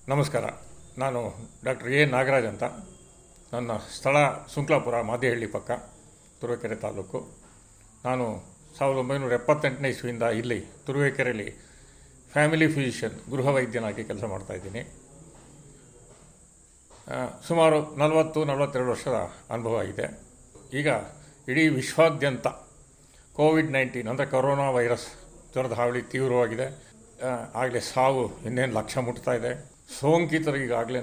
ನಮಸ್ಕಾರ. ನಾನು doctor A Nagaraj ಅಂತ. ನನ್ನ ಸ್ಥಳ ಸುಂಕ್ಲಾಪುರ, ಮಾದೇಹಳ್ಳಿ ಪಕ್ಕ, ತುರುವೇಕೆರೆ ತಾಲೂಕು. ನಾನು 1978ನೇ ಇಸ್ವಿಯಿಂದ ಇಲ್ಲಿ ತುರುವೇಕೆರೆಯಲ್ಲಿ ಫ್ಯಾಮಿಲಿ ಫಿಸಿಷಿಯನ್, ಗೃಹ ವೈದ್ಯನಾಗಿ ಕೆಲಸ ಮಾಡ್ತಾಯಿದ್ದೀನಿ. ಸುಮಾರು 40-42 ವರ್ಷದ ಅನುಭವ ಇದೆ. ಈಗ ಇಡೀ ವಿಶ್ವಾದ್ಯಂತ ಕೋವಿಡ್-19 ಅಂದರೆ ಕೊರೋನಾ ವೈರಸ್ ಜ್ವರದ ಹಾವಳಿ ತೀವ್ರವಾಗಿದೆ. ಆಗಲೇ ಸಾವು ಇನ್ನೇನು ಲಕ್ಷ ಮುಟ್ತಾ ಇದೆ. ಸೋಂಕಿತರು ಈಗಾಗಲೇ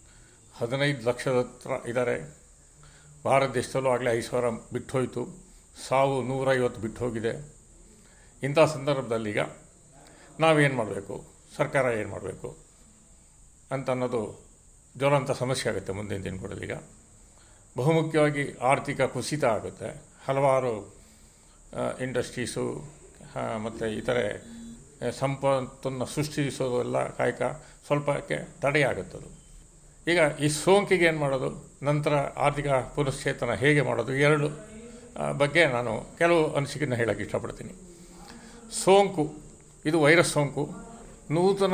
15 ಲಕ್ಷದ ಹತ್ರ ಇದ್ದಾರೆ. ಭಾರತ ದೇಶದಲ್ಲೂ ಆಗಲೇ 5,000 ಬಿಟ್ಟು ಹೋಯಿತು. ಸಾವು 150 ಬಿಟ್ಟು ಹೋಗಿದೆ. ಇಂಥ ಸಂದರ್ಭದಲ್ಲಿ ಈಗ ನಾವೇನು ಮಾಡಬೇಕು, ಸರ್ಕಾರ ಏನು ಮಾಡಬೇಕು ಅಂತ ಅನ್ನೋದು ಜ್ವಲಂತ ಸಮಸ್ಯೆ ಆಗುತ್ತೆ ಮುಂದಿನ ದಿನಗಳಲ್ಲಿ. ಈಗ ಬಹುಮುಖ್ಯವಾಗಿ ಆರ್ಥಿಕ ಕುಸಿತ ಆಗುತ್ತೆ. ಹಲವಾರು ಇಂಡಸ್ಟ್ರೀಸು ಮತ್ತು ಇತರೆ ಸಂಪತ್ತನ್ನು ಸೃಷ್ಟಿಸೋದೆಲ್ಲ ಕಾಯಕ ಸ್ವಲ್ಪಕ್ಕೆ ತಡೆಯಾಗುತ್ತದು. ಈಗ ಈ ಸೋಂಕಿಗೆ ಏನು ಮಾಡೋದು, ನಂತರ ಆರ್ಥಿಕ ಪುನಶ್ಚೇತನ ಹೇಗೆ ಮಾಡೋದು, ಎರಡು ಬಗ್ಗೆ ನಾನು ಕೆಲವು ಅನಿಸಿಕೆಯನ್ನು ಹೇಳೋಕ್ಕೆ ಇಷ್ಟಪಡ್ತೀನಿ. ಸೋಂಕು, ಇದು ವೈರಸ್ ಸೋಂಕು. ನೂತನ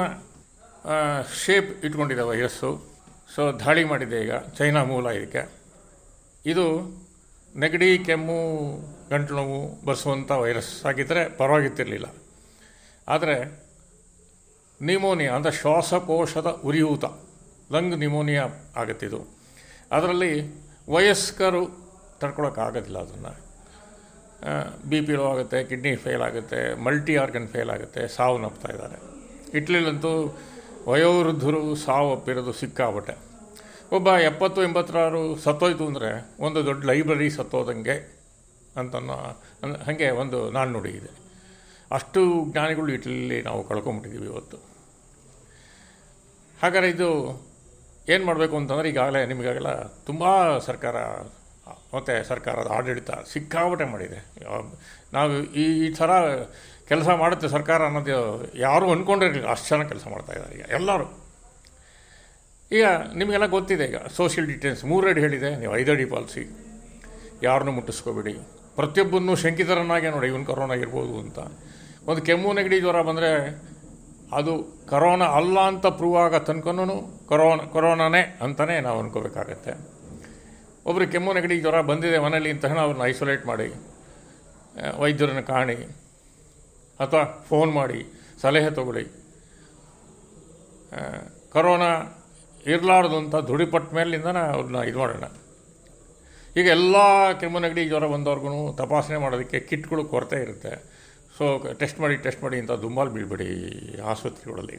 ಶೇಪ್ ಇಟ್ಕೊಂಡಿದೆ ವೈರಸ್ಸು. ದಾಳಿ ಮಾಡಿದೆ. ಈಗ ಚೈನಾ ಮೂಲ ಇದಕ್ಕೆ. ಇದು ನೆಗಡಿ, ಕೆಮ್ಮು, ಗಂಟಲು ನೋವು ಬರೆಸುವಂಥ ವೈರಸ್ ಆಗಿದ್ದರೆ ಪರವಾಗಿತ್ತಿರಲಿಲ್ಲ. ಆದರೆ ನ್ಯೂಮೋನಿಯಾ ಅಂದರೆ ಶ್ವಾಸಕೋಶದ ಉರಿಯೂತ, ಲಂಗ್ ನ್ಯೂಮೋನಿಯಾ ಆಗುತ್ತಿದ್ದು. ಅದರಲ್ಲಿ ವಯಸ್ಕರು ತಡ್ಕೊಳಕ್ಕಾಗೋದಿಲ್ಲ. ಅದನ್ನು BP ಲೋ ಆಗುತ್ತೆ, ಕಿಡ್ನಿ ಫೇಲ್ ಆಗುತ್ತೆ, ಮಲ್ಟಿ ಆರ್ಗನ್ ಫೇಲ್ ಆಗುತ್ತೆ, ಸಾವನ್ನಪ್ತಾ ಇದ್ದಾರೆ. ಇಟ್ಲಿಲಂತೂ ವಯೋವೃದ್ಧರು ಸಾವಪ್ಪಿರೋದು ಸಿಕ್ಕಾಬಟ್ಟೆ. ಒಬ್ಬ 70-86 ಸತ್ತೋಯ್ತು ಅಂದರೆ ಒಂದು ದೊಡ್ಡ ಲೈಬ್ರರಿ ಸತ್ತೋದಂಗೆ ಅಂತನೋ ಹಾಗೆ ಒಂದು ನಾಣ್ಣುಡಿ ಇದೆ. ಅಷ್ಟು ಜ್ಞಾನಿಗಳು ಇಟ್ಲಲ್ಲಿ ನಾವು ಕಳ್ಕೊಂಬಿಟ್ಟಿದ್ದೀವಿ ಇವತ್ತು. ಹಾಗಾದರೆ ಇದು ಏನು ಮಾಡಬೇಕು ಅಂತಂದರೆ, ಈಗಾಗಲೇ ನಿಮಗಾಗಲ್ಲ ತುಂಬ ಸರ್ಕಾರ ಮತ್ತು ಸರ್ಕಾರದ ಆಡಳಿತ ಸಿಕ್ಕಾಪಟ್ಟೆ ಮಾಡಿದೆ. ನಾವು ಈ ಥರ ಕೆಲಸ ಮಾಡುತ್ತೆ ಸರ್ಕಾರ ಅನ್ನೋದು ಯಾರೂ ಅಂದ್ಕೊಂಡಿರಲಿಲ್ಲ. ಅಷ್ಟು ಚೆನ್ನಾಗಿ ಕೆಲಸ ಮಾಡ್ತಾಯಿದ್ದಾರೆ ಈಗ ಎಲ್ಲರೂ. ಈಗ ನಿಮಗೆಲ್ಲ ಗೊತ್ತಿದೆ. ಈಗ ಸೋಷಿಯಲ್ ಡಿಸ್ಟೆನ್ಸ್ 3 ಅಡಿ ಹೇಳಿದೆ, ನೀವು 5 ಅಡಿ ಪಾಲಿಸಿ, ಯಾರನ್ನೂ ಮುಟ್ಟಿಸ್ಕೋಬೇಡಿ. ಪ್ರತಿಯೊಬ್ಬನೂ ಶಂಕಿತರನ್ನಾಗೆ ನೋಡಿ ಇವನು ಕೊರೋನಾ ಇರ್ಬೋದು ಅಂತ. ಒಂದು ಕೆಮ್ಮು ನೆಗಡಿ ಜ್ವರ ಬಂದರೆ ಅದು ಕೊರೋನಾ ಅಲ್ಲ ಅಂತ ಪ್ರೂವ್ ಆಗೋ ತನಕನೂ ಕೊರೋನಾನೇ ಅಂತಲೇ ನಾವು ಅಂದ್ಕೋಬೇಕಾಗತ್ತೆ. ಒಬ್ಬರು ಕೆಮ್ಮು ನೆಗಡಿ ಜ್ವರ ಬಂದಿದೆ ಮನೇಲಿ ಅಂತ ಅವ್ರನ್ನ ಐಸೋಲೇಟ್ ಮಾಡಿ, ವೈದ್ಯರನ್ನು ಕಾಣಿ ಅಥವಾ ಫೋನ್ ಮಾಡಿ ಸಲಹೆ ತಗೊಳ್ಳಿ. ಕೊರೋನಾ ಇರಲಾರ್ದು ಅಂತ ದುಡಿಪಟ್ಟ ಮೇಲಿಂದ ಅವ್ರನ್ನ ಇದು ಮಾಡೋಣ. ಈಗ ಎಲ್ಲ ಕೆಮ್ಮು ನೆಗಡಿ ಜ್ವರ ಬಂದವ್ರಿಗೂ ತಪಾಸಣೆ ಮಾಡೋದಕ್ಕೆ ಕಿಟ್ಗಳು ಕೊರತೆ ಇರುತ್ತೆ. ಟೆಸ್ಟ್ ಮಾಡಿ ಅಂತ ದುಂಬಾಲು ಬೀಳ್ಬೇಡಿ ಆಸ್ಪತ್ರೆಗಳಲ್ಲಿ.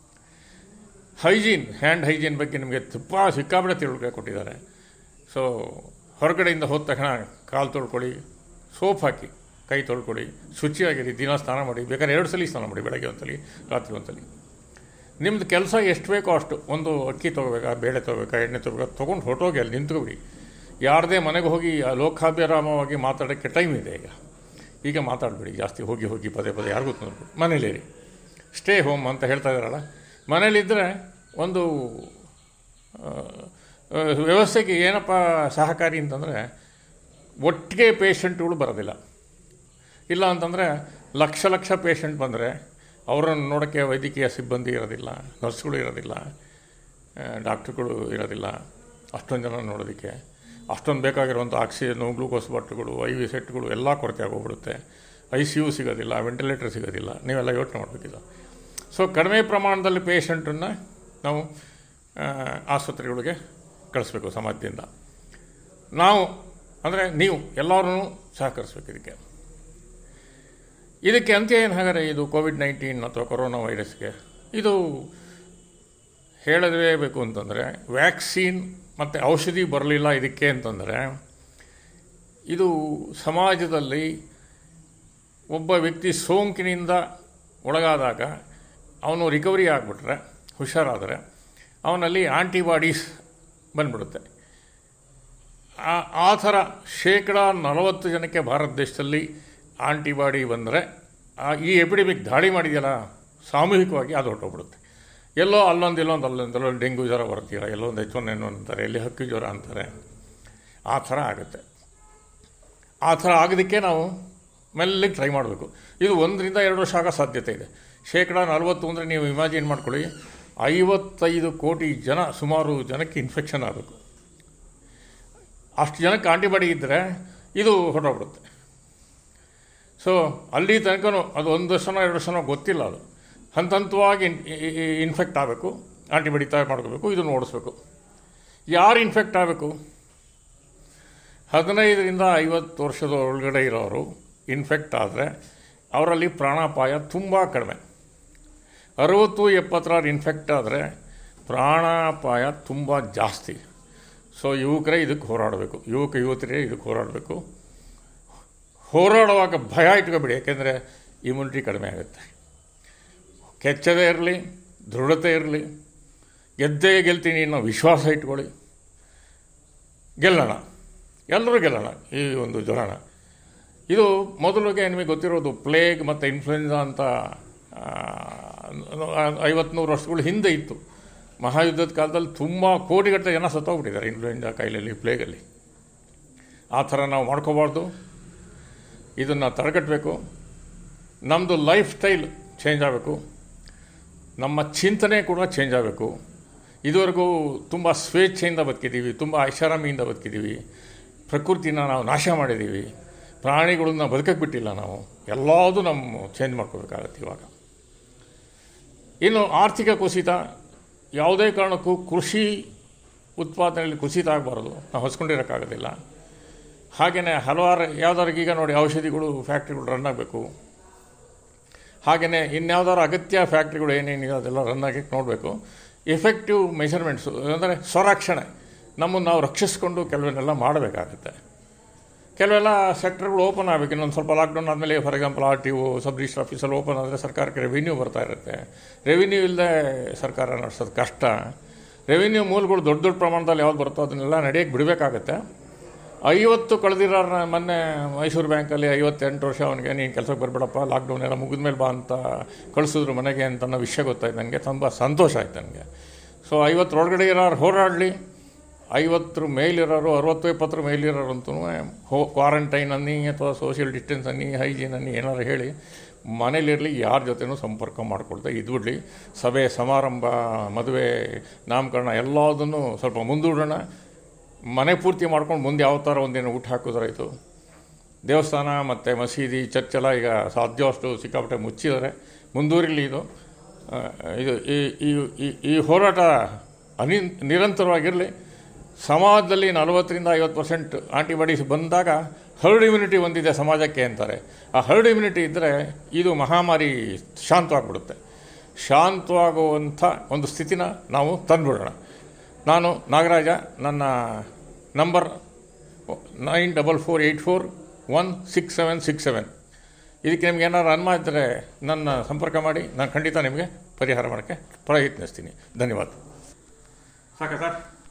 ಹ್ಯಾಂಡ್ ಹೈಜೀನ್ ಬಗ್ಗೆ ನಿಮಗೆ ಸಿಕ್ಕಾಬಿಡೆ ತಿಳುವಳಿಕೆ ಕೊಟ್ಟಿದ್ದಾರೆ. ಹೊರಗಡೆಯಿಂದ ಹೋದ ತಕ್ಷಣ ಕಾಲು ತೊಳ್ಕೊಳ್ಳಿ, ಸೋಪ್ ಹಾಕಿ ಕೈ ತೊಳ್ಕೊಳ್ಳಿ, ಶುಚಿಯಾಗಿರಿ, ದಿನ ಸ್ನಾನ ಮಾಡಿ, ಬೇಕಾದ್ರೆ 2 ಸಲ ಸ್ನಾನ ಮಾಡಿ, ಬೆಳಗ್ಗೆ ಒಂದ್ಸಲಿ, ರಾತ್ರಿ ಒಂದ್ಸಲಿ. ನಿಮ್ಮದು ಕೆಲಸ ಎಷ್ಟು ಬೇಕೋ ಅಷ್ಟು, ಒಂದು ಅಕ್ಕಿ ತೊಗೋಬೇಕಾ, ಬೇಳೆ ತೊಗೋಬೇಕಾ, ಎಣ್ಣೆ ತೊಗೋಬೇಕಾ, ತೊಗೊಂಡು ಹೊರಟೋಗಿ ಅಲ್ಲಿ ನಿಂತ್ಕೊಬಿಡಿ. ಯಾರದೇ ಮನೆಗೆ ಹೋಗಿ ಲೋಕಾಭಿರಾಮವಾಗಿ ಮಾತಾಡೋಕ್ಕೆ ಟೈಮ್ ಇದೆ. ಈಗ ಮಾತಾಡಬೇಡಿ ಜಾಸ್ತಿ, ಹೋಗಿ ಪದೇ ಯಾರಿಗೂ ತೊಂದರೆ. ಮನೇಲಿರಿ, ಸ್ಟೇ ಹೋಮ್ ಅಂತ ಹೇಳ್ತಾ ಇದ್ದಾರಲ್ಲ, ಮನೇಲಿದ್ದರೆ ಒಂದು ವ್ಯವಸ್ಥೆಗೆ ಏನಪ್ಪ ಸಹಕಾರಿ ಅಂತಂದರೆ, ಒಟ್ಟಿಗೆ ಪೇಷಂಟ್ಗಳು ಬರೋದಿಲ್ಲ. ಇಲ್ಲ ಅಂತಂದರೆ ಲಕ್ಷ ಪೇಷಂಟ್ ಬಂದರೆ ಅವರನ್ನು ನೋಡೋಕ್ಕೆ ವೈದ್ಯಕೀಯ ಸಿಬ್ಬಂದಿ ಇರೋದಿಲ್ಲ, ನರ್ಸ್ಗಳು ಇರೋದಿಲ್ಲ, ಡಾಕ್ಟ್ರುಗಳು ಇರೋದಿಲ್ಲ. ಅಷ್ಟೊಂದು ಜನ ನೋಡೋದಕ್ಕೆ ಅಷ್ಟೊಂದು ಬೇಕಾಗಿರುವಂಥ ಆಕ್ಸಿಜನ್ನು, ಗ್ಲೂಕೋಸ್ ಬಾಟ್ಲುಗಳು, IV ಸೆಟ್ಗಳು ಎಲ್ಲ ಕೊರತೆ ಆಗೋಗ್ಬಿಡುತ್ತೆ. ICU ಸಿಗೋದಿಲ್ಲ, ವೆಂಟಿಲೇಟರ್ ಸಿಗೋದಿಲ್ಲ. ನೀವೆಲ್ಲ ಯೋಚನೆ ಮಾಡಬೇಕಿಲ್ಲ. ಕಡಿಮೆ ಪ್ರಮಾಣದಲ್ಲಿ ಪೇಷಂಟನ್ನು ನಾವು ಆಸ್ಪತ್ರೆಗಳಿಗೆ ಕಳಿಸ್ಬೇಕು ಸಮಾಜದಿಂದ. ನಾವು ಅಂದರೆ ನೀವು ಎಲ್ಲರೂ ಸಹಕರಿಸ್ಬೇಕು. ಇದಕ್ಕೆ ಅಂತ್ಯ ಏನು ಹಾಗಾದರೆ? ಇದು ಕೋವಿಡ್-19 ಅಥವಾ ಕೊರೋನಾ ವೈರಸ್ಗೆ ಇದು ಹೇಳಲೇಬೇಕು ಅಂತಂದರೆ, ವ್ಯಾಕ್ಸಿನ್ ಮತ್ತು ಔಷಧಿ ಬರಲಿಲ್ಲ ಇದಕ್ಕೆ ಅಂತಂದರೆ, ಇದು ಸಮಾಜದಲ್ಲಿ ಒಬ್ಬ ವ್ಯಕ್ತಿ ಸೋಂಕಿನಿಂದ ಒಳಗಾದಾಗ ಅವನು ರಿಕವರಿ ಆಗಿಬಿಟ್ರೆ, ಹುಷಾರಾದರೆ ಅವನಲ್ಲಿ ಆಂಟಿಬಾಡೀಸ್ ಬಂದ್ಬಿಡುತ್ತೆ. ಆ ಥರ 40% ಜನಕ್ಕೆ ಭಾರತ ದೇಶದಲ್ಲಿ ಆಂಟಿಬಾಡಿ ಬಂದರೆ ಈ ಎಪಿಡೆಮಿಕ್ ದಾಳಿ ಮಾಡಿದೆಯಲ್ಲ ಸಾಮೂಹಿಕವಾಗಿ ಅದು ಹೊರಟೋಗ್ಬಿಡುತ್ತೆ. ಎಲ್ಲೋ ಅಲ್ಲೊಂದು ಡೆಂಗ್ಯೂ ಜ್ವರ ಬರ್ತೀರ, ಎಲ್ಲೊಂದು H1N1 ಅಂತಾರೆ, ಎಲ್ಲಿ ಹಕ್ಕಿ ಜ್ವರ ಅಂತಾರೆ. ಆ ಥರ ಆಗುತ್ತೆ. ಆ ಥರ ಆಗೋದಕ್ಕೆ ನಾವು ಮೆಲ್ಲಿಗೆ ಟ್ರೈ ಮಾಡಬೇಕು. ಇದು 1-2 ವರ್ಷ ಆಗೋ ಸಾಧ್ಯತೆ ಇದೆ. 40% ಅಂದರೆ ನೀವು ಇಮ್ಯಾಜಿನ್ ಮಾಡ್ಕೊಳ್ಳಿ, 55 ಕೋಟಿ ಜನ ಸುಮಾರು ಜನಕ್ಕೆ ಇನ್ಫೆಕ್ಷನ್ ಆಗಬೇಕು. ಅಷ್ಟು ಜನಕ್ಕೆ ಆಂಟಿಬಾಡಿ ಇದ್ದರೆ ಇದು ಹೊರಟೋಗ್ಬಿಡುತ್ತೆ. ಸೊ ಅಲ್ಲಿ ತನಕನೂ ಅದು 1 ವರ್ಷನೋ 2 ವರ್ಷನೋ ಗೊತ್ತಿಲ್ಲ, ಅದು ಹಂತವಾಗಿ ಇನ್ಫೆಕ್ಟ್ ಆಗಬೇಕು, ಆಂಟಿಬಾಡಿ ತಯಾರು ಮಾಡ್ಕೋಬೇಕು, ಇದನ್ನು ಓಡಿಸ್ಬೇಕು. ಯಾರು ಇನ್ಫೆಕ್ಟ್ ಆಗಬೇಕು? 15ರಿಂದ 50 ವರ್ಷದ ಒಳಗಡೆ ಇರೋರು ಇನ್ಫೆಕ್ಟ್ ಆದರೆ ಅವರಲ್ಲಿ ಪ್ರಾಣಾಪಾಯ ತುಂಬ ಕಡಿಮೆ. 60-70 ಇನ್ಫೆಕ್ಟ್ ಆದರೆ ಪ್ರಾಣಾಪಾಯ ತುಂಬ ಜಾಸ್ತಿ. ಸೊ ಯುವಕರೇ ಇದಕ್ಕೆ ಹೋರಾಡಬೇಕು, ಯುವತಿಯರೇ ಇದಕ್ಕೆ ಹೋರಾಡಬೇಕು. ಹೋರಾಡುವಾಗ ಭಯ ಇಟ್ಕೊಬೇಡಿ, ಯಾಕೆಂದರೆ ಇಮ್ಯುನಿಟಿ ಕಡಿಮೆ ಆಗುತ್ತೆ. ಕೆಚ್ಚದೇ ಇರಲಿ, ದೃಢತೆ ಇರಲಿ, ಗೆದ್ದೇ ಗೆಲ್ತೀನಿ ಅನ್ನೋ ವಿಶ್ವಾಸ ಇಟ್ಕೊಳ್ಳಿ. ಗೆಲ್ಲೋಣ, ಎಲ್ಲರೂ ಗೆಲ್ಲೋಣ ಈ ಒಂದು ಜ್ವರನ. ಇದು ಮೊದಲಿಗೆ ನಿಮಗೆ ಗೊತ್ತಿರೋದು ಪ್ಲೇಗ್ ಮತ್ತು ಇನ್ಫ್ಲುಯೆನ್ಸಾ ಅಂತ 50-100 ವರ್ಷಗಳ ಹಿಂದೆ ಇತ್ತು. ಮಹಾಯುದ್ಧದ ಕಾಲದಲ್ಲಿ ತುಂಬ ಕೋಟಿಗಟ್ಟಲೆ ಜನ ಸತ್ತೋಗ್ಬಿಟ್ಟಿದ್ದಾರೆ ಇನ್ಫ್ಲುಯೆನ್ಸಾ ಕಾಯಿಲೆಯಲ್ಲಿ, ಪ್ಲೇಗಲ್ಲಿ. ಆ ಥರ ನಾವು ಮಾಡ್ಕೋಬಾರ್ದು. ಇದನ್ನು ತಡೆಗಟ್ಟಬೇಕು. ನಮ್ಮದು ಲೈಫ್ ಸ್ಟೈಲ್ ಚೇಂಜ್ ಆಗಬೇಕು, ನಮ್ಮ ಚಿಂತನೆ ಕೂಡ ಚೇಂಜ್ ಆಗಬೇಕು. ಇದುವರೆಗೂ ತುಂಬ ಸ್ವೇಚ್ಛೆಯಿಂದ ಬದುಕಿದ್ದೀವಿ, ತುಂಬ ಐಷಾರಾಮಿಯಿಂದ ಬದುಕಿದ್ದೀವಿ. ಪ್ರಕೃತಿನ ನಾವು ನಾಶ ಮಾಡಿದ್ದೀವಿ, ಪ್ರಾಣಿಗಳನ್ನ ಬದುಕಕ್ಕೆ ಬಿಟ್ಟಿಲ್ಲ ನಾವು. ಎಲ್ಲದೂ ನಮ್ಮ ಚೇಂಜ್ ಮಾಡ್ಕೋಬೇಕಾಗತ್ತೆ ಇವಾಗ. ಇನ್ನು ಆರ್ಥಿಕ ಕುಸಿತ, ಯಾವುದೇ ಕಾರಣಕ್ಕೂ ಕೃಷಿ ಉತ್ಪಾದನೆಯಲ್ಲಿ ಕುಸಿತ ಆಗಬಾರ್ದು, ನಾವು ಹೊಸ್ಕೊಂಡಿರೋಕ್ಕಾಗೋದಿಲ್ಲ. ಹಾಗೆಯೇ ಹಲವಾರು ಯಾವ್ದಾರು ಈಗ ನೋಡಿ ಔಷಧಿಗಳು ಫ್ಯಾಕ್ಟ್ರಿಗಳು ರನ್ ಆಗಬೇಕು. ಹಾಗೆಯೇ ಇನ್ಯಾವ್ದಾದ್ರು ಅಗತ್ಯ ಫ್ಯಾಕ್ಟ್ರಿಗಳು ಏನೇನಿದೆ ಅದೆಲ್ಲ ರನ್ ಆಗಕ್ಕೆ ನೋಡಬೇಕು. ಎಫೆಕ್ಟಿವ್ ಮೆಷರ್ಮೆಂಟ್ಸು ಅಂದರೆ ಸ್ವರಕ್ಷಣೆ, ನಮ್ಮನ್ನು ನಾವು ರಕ್ಷಿಸ್ಕೊಂಡು ಕೆಲವನ್ನೆಲ್ಲ ಮಾಡಬೇಕಾಗುತ್ತೆ. ಕೆಲವೆಲ್ಲ ಸೆಕ್ಟರ್ಗಳು ಓಪನ್ ಆಗಬೇಕು. ಇನ್ನೊಂದು ಸ್ವಲ್ಪ ಲಾಕ್ಡೌನ್ ಆದಮೇಲೆ for example RTO, sub register ಆಫೀಸಲ್ಲಿ ಓಪನ್ ಆದರೆ ಸರ್ಕಾರಕ್ಕೆ ರೆವಿನ್ಯೂ ಬರ್ತಾ ಇರುತ್ತೆ. ರೆವಿನ್ಯೂ ಇಲ್ಲದೆ ಸರ್ಕಾರ ನಡೆಸೋದು ಕಷ್ಟ. ರೆವಿನ್ಯೂ ಮೂಲಗಳು ದೊಡ್ಡ ಪ್ರಮಾಣದಲ್ಲಿ ಯಾವ್ದು ಬರುತ್ತೋ ಅದನ್ನೆಲ್ಲ ನಡೆಯೋಕ್ಕೆ ಬಿಡಬೇಕಾಗತ್ತೆ. 50 ಕಳೆದಿರೋ ಮೊನ್ನೆ ಮೈಸೂರು ಬ್ಯಾಂಕಲ್ಲಿ 58 ವರ್ಷ ಅವನಿಗೆ ನೀನು ಕೆಲಸಕ್ಕೆ ಬರಬೇಡಪ್ಪ, ಲಾಕ್ಡೌನ್ ಎಲ್ಲ ಮುಗಿದ ಮೇಲೆ ಬಾ ಅಂತ ಕಳಿಸಿದ್ರು ಮನೆಗೆ ಅಂತ ಅನ್ನೋ ವಿಷಯ ಗೊತ್ತಾಯ್ತು ನನಗೆ. ತುಂಬ ಸಂತೋಷ ಆಯ್ತು ನನಗೆ. ಸೊ 50 ಒಳಗಡೆ ಇರೋರು ಹೋರಾಡಲಿ, 50 ಮೇಲಿರೋರು 60-70 ಮೇಲಿರೋರಂತೂ ಕ್ವಾರಂಟೈನ್ ಅನ್ನಿ ಅಥವಾ ಸೋಷಿಯಲ್ ಡಿಸ್ಟೆನ್ಸ್ ಅನ್ನಿ, ಹೈಜೀನ್ ಅನ್ನಿ ಏನಾರು ಹೇಳಿ ಮನೇಲಿರಲಿ, ಯಾರ ಜೊತೆನೂ ಸಂಪರ್ಕ ಮಾಡಿಕೊಳ್ತಾ ಇದ್ಬಿಡ್ಲಿ. ಸಭೆ ಸಮಾರಂಭ, ಮದುವೆ, ನಾಮಕರಣ ಎಲ್ಲದನ್ನು ಸ್ವಲ್ಪ ಮುಂದೂಡೋಣ. ಮನೆ ಪೂರ್ತಿ ಮಾಡ್ಕೊಂಡು ಮುಂದೆ ಯಾವ ಥರ ಒಂದೇನು ಊಟ ಹಾಕಿದ್ರಾಯಿತು. ದೇವಸ್ಥಾನ ಮತ್ತು ಮಸೀದಿ, ಚರ್ಚೆಲ್ಲ ಈಗ ಸಾಧ್ಯವಷ್ಟು ಸಿಕ್ಕಾಪಟ್ಟೆ ಮುಚ್ಚಿದ್ದಾರೆ. ಮುಂದುವರಿಲಿ ಇದು. ಈ ಹೋರಾಟ ನಿರಂತರವಾಗಿರಲಿ. ಸಮಾಜದಲ್ಲಿ 40ರಿಂದ 50% ಆಂಟಿಬಾಡೀಸ್ ಬಂದಾಗ ಹರ್ಡ್ ಇಮ್ಯುನಿಟಿ ಹೊಂದಿದೆ ಸಮಾಜಕ್ಕೆ ಅಂತಾರೆ. ಆ ಹರ್ಡ್ ಇಮ್ಯುನಿಟಿ ಇದ್ದರೆ ಇದು ಮಹಾಮಾರಿ ಶಾಂತವಾಗಿಬಿಡುತ್ತೆ. ಶಾಂತವಾಗುವಂಥ ಒಂದು ಸ್ಥಿತಿನ ನಾವು ತಂದುಬಿಡೋಣ. ನಾನು ನಾಗರಾಜ, ನನ್ನ ನಂಬರ್ 9448416767. ಇದಕ್ಕೆ ನಿಮ್ಗೆ ಏನಾದ್ರು ಅನುಮಾನ ಇದ್ದರೆ ನನ್ನ ಸಂಪರ್ಕ ಮಾಡಿ, ನಾನು ಖಂಡಿತ ನಿಮಗೆ ಪರಿಹಾರ ಮಾಡೋಕ್ಕೆ ಪ್ರಯತ್ನಿಸ್ತೀನಿ. ಧನ್ಯವಾದ. ಸಾಕಾ ಸರ್?